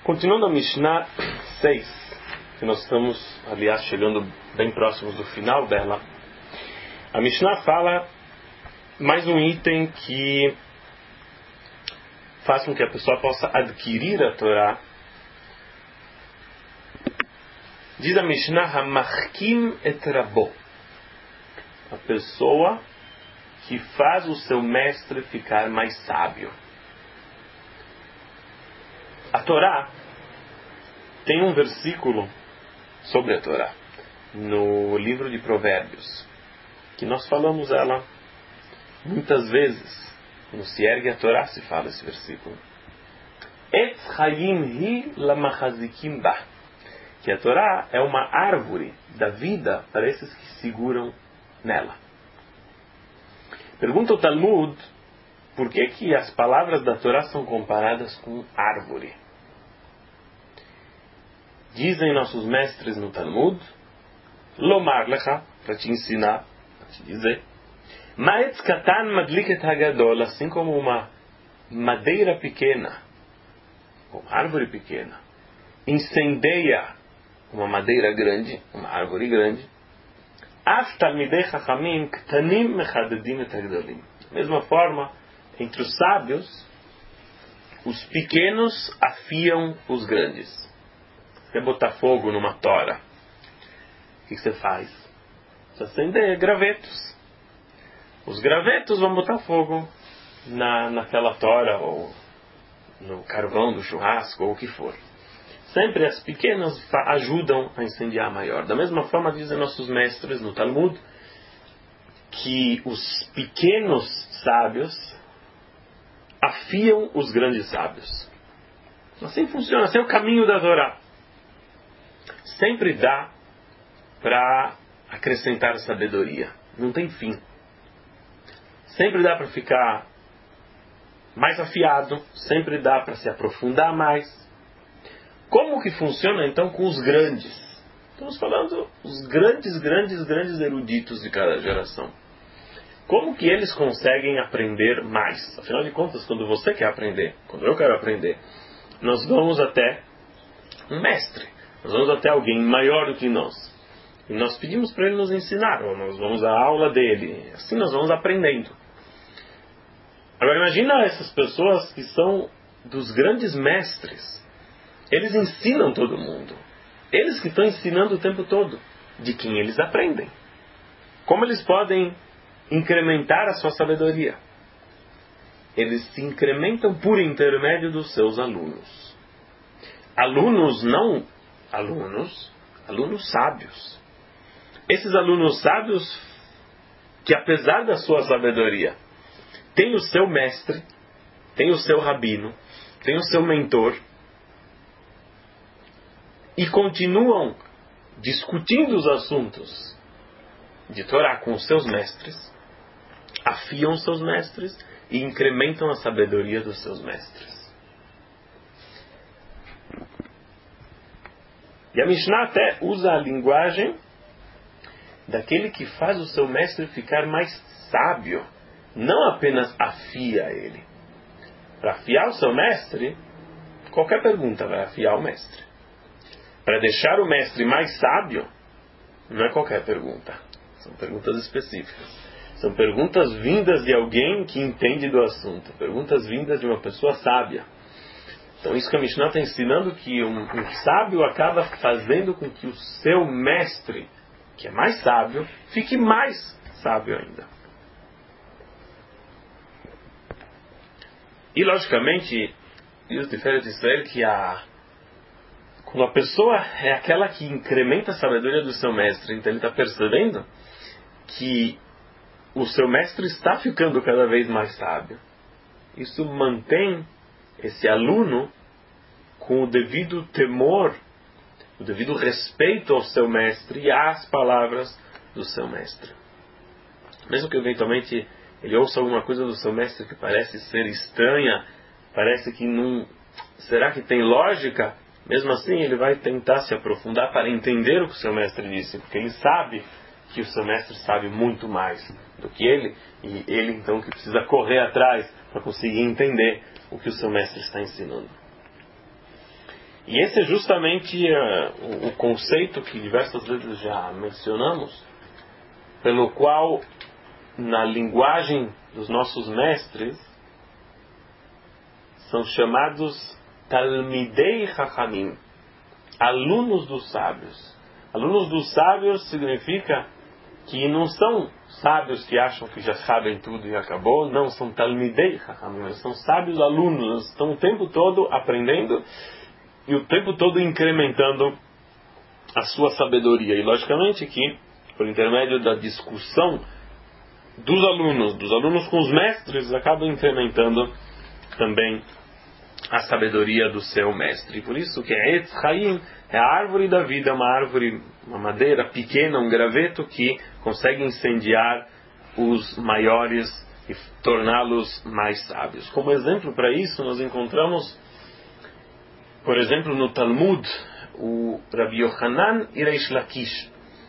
Continuando a Mishnah 6, que nós estamos, aliás, chegando bem próximos do final dela, a Mishnah fala mais um item que faz com que a pessoa possa adquirir a Torá. Diz a Mishnah, Hamachkim et Rabo, a pessoa que faz o seu mestre ficar mais sábio. A Torá tem um versículo sobre a Torá no livro de Provérbios, que nós falamos ela muitas vezes. Quando se ergue a Torá, se fala esse versículo. Etz Hayim hi lamachazikim ba, que a Torá é uma árvore da vida para esses que seguram nela. Pergunta o Talmud, por que as palavras da Torá são comparadas com árvore? Dizem nossos mestres no Talmud, Lomar lecha, para te ensinar, para te dizer, Ma'etz katan madliket hagadol, assim como uma madeira pequena, ou árvore pequena, incendeia uma madeira grande, uma árvore grande, Af talmidei chachamim ktanim mechadedim et hagdolim. Da mesma forma, entre os sábios, os pequenos afiam os grandes. Você quer botar fogo numa tora, o que você faz? Você acende gravetos. Os gravetos vão botar fogo naquela tora, ou no carvão do churrasco, ou o que for. Sempre as pequenas ajudam a incendiar a maior. Da mesma forma, dizem nossos mestres no Talmud, que os pequenos sábios afiam os grandes sábios. Assim funciona, assim é o caminho da Torá. Sempre dá para acrescentar sabedoria. Não tem fim. Sempre dá para ficar mais afiado. Sempre dá para se aprofundar mais. Como que funciona então com os grandes? Estamos falando os grandes eruditos de cada geração. Como que eles conseguem aprender mais? Afinal de contas, quando você quer aprender, quando eu quero aprender, nós vamos até um mestre. Nós vamos até alguém maior do que nós. E nós pedimos para ele nos ensinar, ou nós vamos à aula dele. Assim nós vamos aprendendo. Agora imagina essas pessoas que são dos grandes mestres. Eles ensinam todo mundo. Eles que estão ensinando o tempo todo. De quem eles aprendem. Como eles podem incrementar a sua sabedoria? Eles se incrementam por intermédio dos seus alunos. Alunos não alunos sábios. Esses alunos sábios que, apesar da sua sabedoria, têm o seu mestre, têm o seu rabino, têm o seu mentor, e continuam discutindo os assuntos de Torá com os seus mestres, afiam os seus mestres e incrementam a sabedoria dos seus mestres. E a Mishnah até usa a linguagem daquele que faz o seu mestre ficar mais sábio, não apenas afia ele. Para afiar o seu mestre, qualquer pergunta vai afiar o mestre. Para deixar o mestre mais sábio, não é qualquer pergunta. São perguntas específicas. São perguntas vindas de alguém que entende do assunto. Perguntas vindas de uma pessoa sábia. Então isso que a Mishnah está ensinando, que um sábio acaba fazendo com que o seu mestre, que é mais sábio, fique mais sábio ainda. E logicamente, diz o Tiferet Israel que quando a pessoa é aquela que incrementa a sabedoria do seu mestre, então ele está percebendo que o seu mestre está ficando cada vez mais sábio. Isso mantém esse aluno com o devido temor, o devido respeito ao seu mestre e às palavras do seu mestre. Mesmo que eventualmente ele ouça alguma coisa do seu mestre que parece ser estranha, parece que não... Será que tem lógica? Mesmo assim, ele vai tentar se aprofundar para entender o que o seu mestre disse, porque ele sabe que o seu mestre sabe muito mais do que ele, e ele então que precisa correr atrás para conseguir entender o que o seu mestre está ensinando. E esse é justamente o conceito que diversas vezes já mencionamos, pelo qual, na linguagem dos nossos mestres, são chamados Talmidei Chachamim, alunos dos sábios. Alunos dos sábios significa que não são sábios que acham que já sabem tudo e acabou, não, são Talmidei Chachamim, são sábios alunos, estão o tempo todo aprendendo e o tempo todo incrementando a sua sabedoria. E logicamente que, por intermédio da discussão dos alunos com os mestres, acabam incrementando também a sabedoria do seu mestre. E por isso que a Etz Chaim é a árvore da vida, uma árvore, uma madeira pequena, um graveto que consegue incendiar os maiores e torná-los mais sábios. Como exemplo para isso, nós encontramos, por exemplo, no Talmud, o Rabbi Yochanan e Reish Lakish.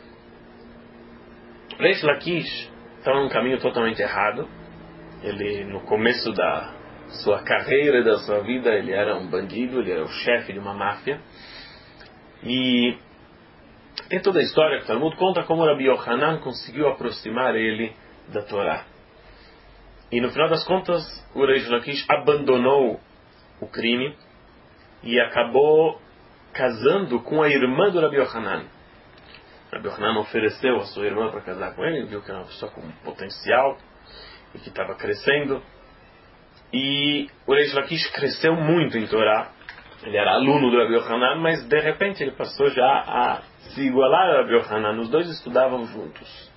Reish Lakish estava num caminho totalmente errado. Ele, no começo da sua carreira, da sua vida, ele era um bandido, ele era o chefe de uma máfia. E tem toda a história que o Talmud conta como o Rabbi Yochanan conseguiu aproximar ele da Torá. E no final das contas, o Reish Lakish abandonou o crime e acabou casando com a irmã do Rabbi Yochanan. O Rabbi Yochanan ofereceu a sua irmã para casar com ele, viu que era uma pessoa com potencial e que estava crescendo. E o Reish Lakish cresceu muito em Torá. Ele era aluno do Rabbi Yochanan, mas de repente ele passou já a se igualar ao Rabbi Yochanan. Os dois estudavam juntos.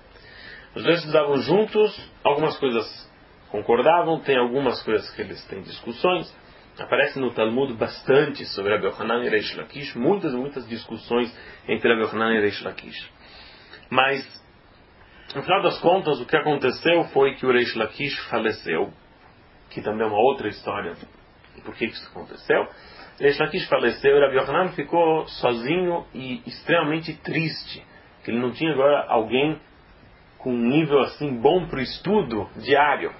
Algumas coisas concordavam, tem algumas coisas que eles têm discussões. Aparece no Talmud bastante sobre Rabbi Yochanan e Reish Lakish, muitas discussões entre Rabbi Yochanan e Reish Lakish. Mas, no final das contas, o que aconteceu foi que o Reish Lakish faleceu, que também é uma outra história. E por que isso aconteceu? Reish Lakish faleceu e Rabbi Yochanan ficou sozinho e extremamente triste, que ele não tinha agora alguém com um nível assim bom para o estudo diário.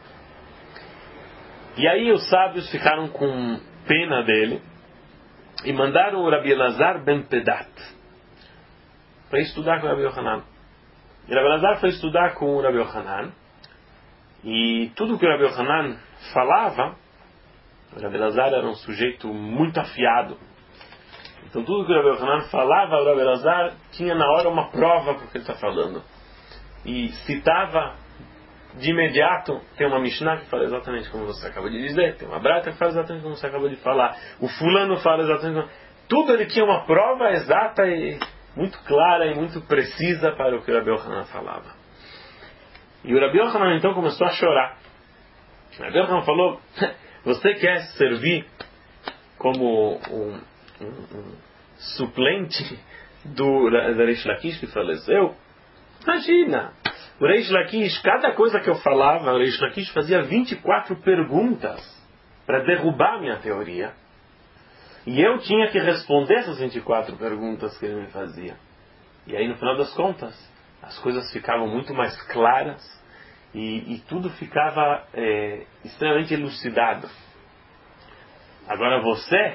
E aí os sábios ficaram com pena dele e mandaram o Rabbi Elazar ben Pedat para estudar com o Rabbi Yochanan. E Rabbi Elazar foi estudar com o Rabbi Yochanan, e tudo que o Rabbi Yochanan falava, o Rabbi Elazar era um sujeito muito afiado. Então tudo que o Rabbi Yochanan falava, o Rabbi Elazar tinha na hora uma prova para o que ele está falando. E citava de imediato. Tem uma Mishnah que fala exatamente como você acabou de dizer, tem uma Brata que fala exatamente como você acabou de falar, o fulano fala exatamente como... Tudo ele tinha uma prova exata e muito clara e muito precisa para o que o Rabbi Yochanan falava. E o Rabbi Yochanan então começou a chorar. O Rabbi Yochanan falou: você quer servir como um suplente do Reish Lakish que faleceu? Imagina! O Reish Lakish, cada coisa que eu falava, o Reish Lakish fazia 24 perguntas para derrubar a minha teoria. E eu tinha que responder essas 24 perguntas que ele me fazia. E aí, no final das contas, as coisas ficavam muito mais claras e tudo ficava extremamente elucidado. Agora você,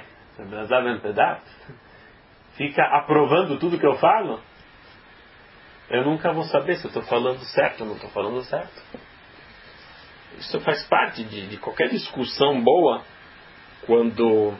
fica aprovando tudo que eu falo. Eu nunca vou saber se eu estou falando certo ou não estou falando certo. Isso faz parte de qualquer discussão boa, quando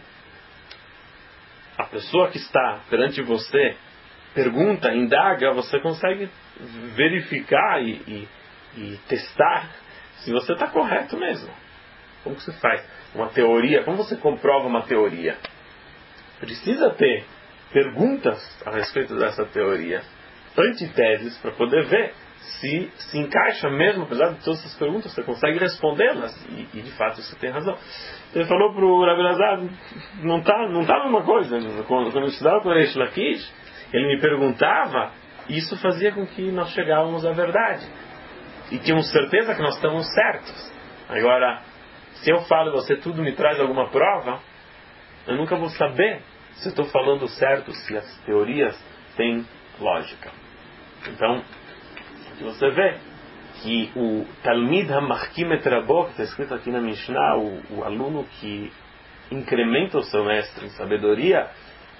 a pessoa que está perante você pergunta, indaga, você consegue verificar e testar se você está correto mesmo. Como que se faz? Uma teoria, como você comprova uma teoria? Precisa ter perguntas a respeito dessa teoria, antiteses, para poder ver se encaixa mesmo, apesar de todas essas perguntas, você consegue respondê-las, e de fato você tem razão. Ele falou para o Rabbi Elazar: não está a mesma coisa. Quando eu estudava com o Reish Lakish, ele me perguntava, e isso fazia com que nós chegávamos à verdade, e tínhamos certeza que nós estamos certos. Agora, se eu falo e você tudo me traz alguma prova, eu nunca vou saber se eu estou falando certo, se as teorias têm lógica. Então, você vê que o Talmid HaMachkim et Rabo, que está escrito aqui na Mishnah, o aluno que incrementa o seu mestre em sabedoria,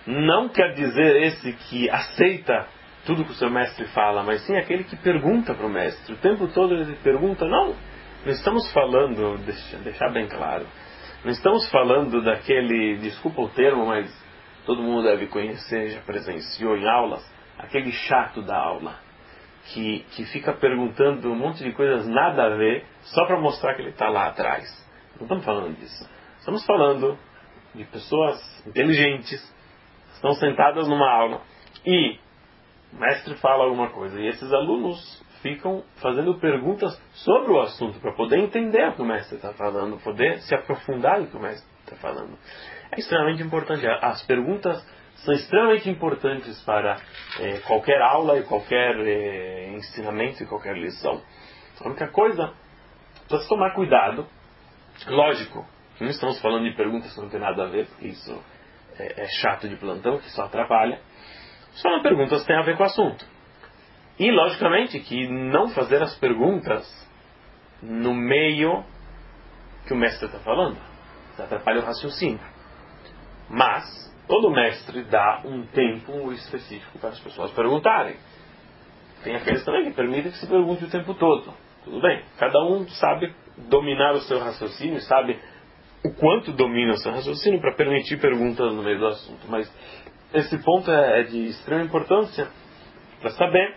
não quer dizer esse que aceita tudo que o seu mestre fala, mas sim aquele que pergunta para o mestre. O tempo todo ele pergunta, não estamos falando, deixar bem claro, não estamos falando daquele, desculpa o termo, mas todo mundo deve conhecer, já presenciou em aulas, aquele chato da aula, que fica perguntando um monte de coisas nada a ver, só para mostrar que ele está lá atrás. Não estamos falando disso. Estamos falando de pessoas inteligentes, que estão sentadas numa aula, e o mestre fala alguma coisa, e esses alunos ficam fazendo perguntas sobre o assunto, para poder entender o que o mestre está falando, poder se aprofundar no que o mestre está falando. É extremamente importante. As perguntas são extremamente importantes para qualquer aula e qualquer ensinamento e qualquer lição. A única coisa, precisa tomar cuidado. Lógico, não estamos falando de perguntas que não tem nada a ver, porque isso é chato de plantão, que só atrapalha. Só perguntas que têm a ver com o assunto. E, logicamente, que não fazer as perguntas no meio que o mestre está falando. Isso atrapalha o raciocínio. Mas, todo mestre dá um tempo específico para as pessoas perguntarem. Tem aqueles também que permitem que se pergunte o tempo todo. Tudo bem. Cada um sabe dominar o seu raciocínio, sabe o quanto domina o seu raciocínio para permitir perguntas no meio do assunto. Mas esse ponto é de extrema importância para saber.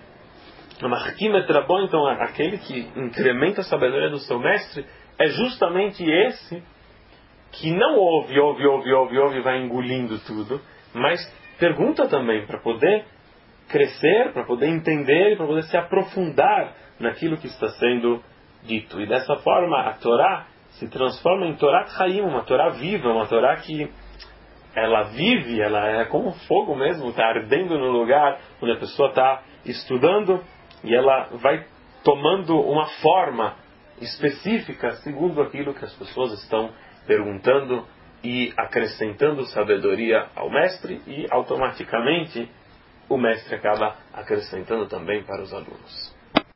Então, aquele que incrementa a sabedoria do seu mestre é justamente esse que não ouve e vai engolindo tudo, mas pergunta também para poder crescer, para poder entender e para poder se aprofundar naquilo que está sendo dito. E dessa forma a Torá se transforma em Torá Chaim, uma Torá viva, uma Torá que ela vive, ela é como fogo mesmo, está ardendo no lugar onde a pessoa está estudando, e ela vai tomando uma forma específica segundo aquilo que as pessoas estão perguntando e acrescentando sabedoria ao mestre, e automaticamente o mestre acaba acrescentando também para os alunos.